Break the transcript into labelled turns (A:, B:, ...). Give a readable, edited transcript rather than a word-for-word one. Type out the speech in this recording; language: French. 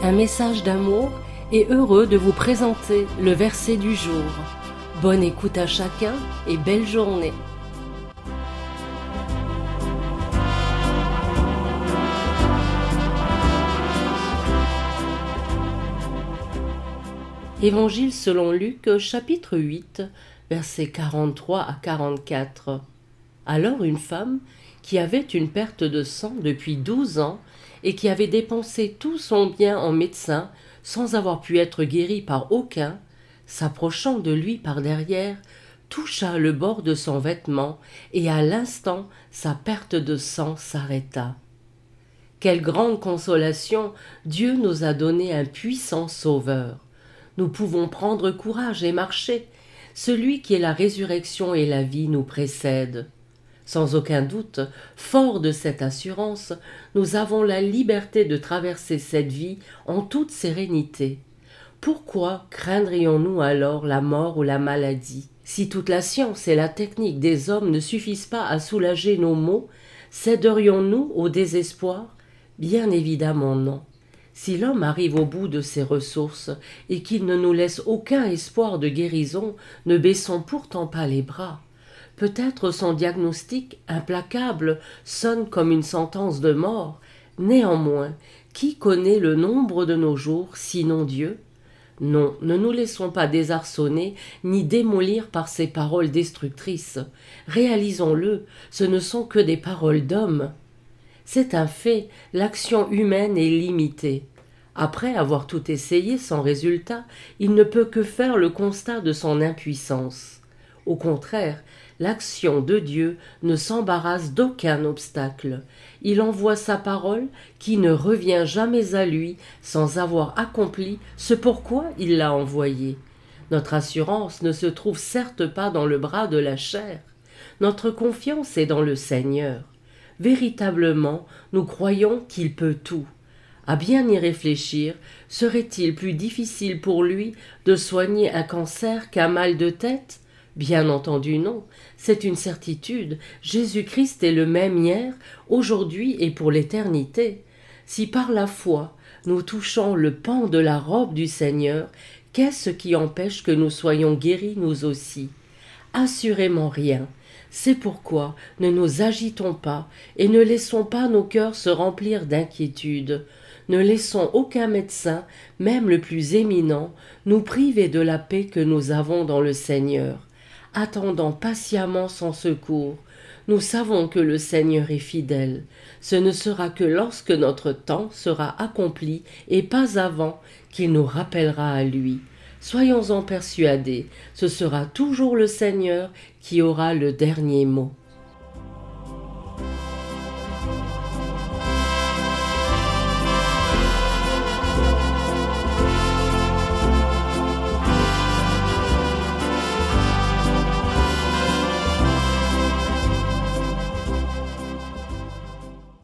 A: un message d'amour et heureux de vous présenter le verset du jour. Bonne écoute à chacun et belle journée. Évangile selon Luc, chapitre 8, versets 43 à 44. Alors une femme qui avait une perte de sang depuis 12 ans et qui avait dépensé tout son bien en médecins sans avoir pu être guérie par aucun, s'approchant de lui par derrière, toucha le bord de son vêtement et à l'instant sa perte de sang s'arrêta. Quelle grande consolation! Dieu nous a donné un puissant sauveur. Nous pouvons prendre courage et marcher. Celui qui est la résurrection et la vie nous précède. Sans aucun doute, fort de cette assurance, nous avons la liberté de traverser cette vie en toute sérénité. Pourquoi craindrions-nous alors la mort ou la maladie? Si toute la science et la technique des hommes ne suffisent pas à soulager nos maux, céderions-nous au désespoir? Bien évidemment non. Si l'homme arrive au bout de ses ressources et qu'il ne nous laisse aucun espoir de guérison, ne baissons pourtant pas les bras. Peut-être son diagnostic implacable sonne comme une sentence de mort. Néanmoins, qui connaît le nombre de nos jours, sinon Dieu? Non, ne nous laissons pas désarçonner ni démolir par ces paroles destructrices. Réalisons-le, ce ne sont que des paroles d'hommes. C'est un fait, l'action humaine est limitée. Après avoir tout essayé sans résultat, il ne peut que faire le constat de son impuissance. Au contraire, l'action de Dieu ne s'embarrasse d'aucun obstacle. Il envoie sa parole qui ne revient jamais à lui sans avoir accompli ce pourquoi il l'a envoyée. Notre assurance ne se trouve certes pas dans le bras de la chair. Notre confiance est dans le Seigneur. Véritablement, nous croyons qu'il peut tout. À bien y réfléchir, serait-il plus difficile pour lui de soigner un cancer qu'un mal de tête? Bien entendu non, c'est une certitude, Jésus-Christ est le même hier, aujourd'hui et pour l'éternité. Si par la foi nous touchons le pan de la robe du Seigneur, qu'est-ce qui empêche que nous soyons guéris nous aussi? Assurément rien. C'est pourquoi ne nous agitons pas et ne laissons pas nos cœurs se remplir d'inquiétude. Ne laissons aucun médecin, même le plus éminent, nous priver de la paix que nous avons dans le Seigneur. Attendant patiemment son secours, nous savons que le Seigneur est fidèle. Ce ne sera que lorsque notre temps sera accompli et pas avant qu'il nous rappellera à lui. Soyons-en persuadés, ce sera toujours le Seigneur qui aura le dernier mot.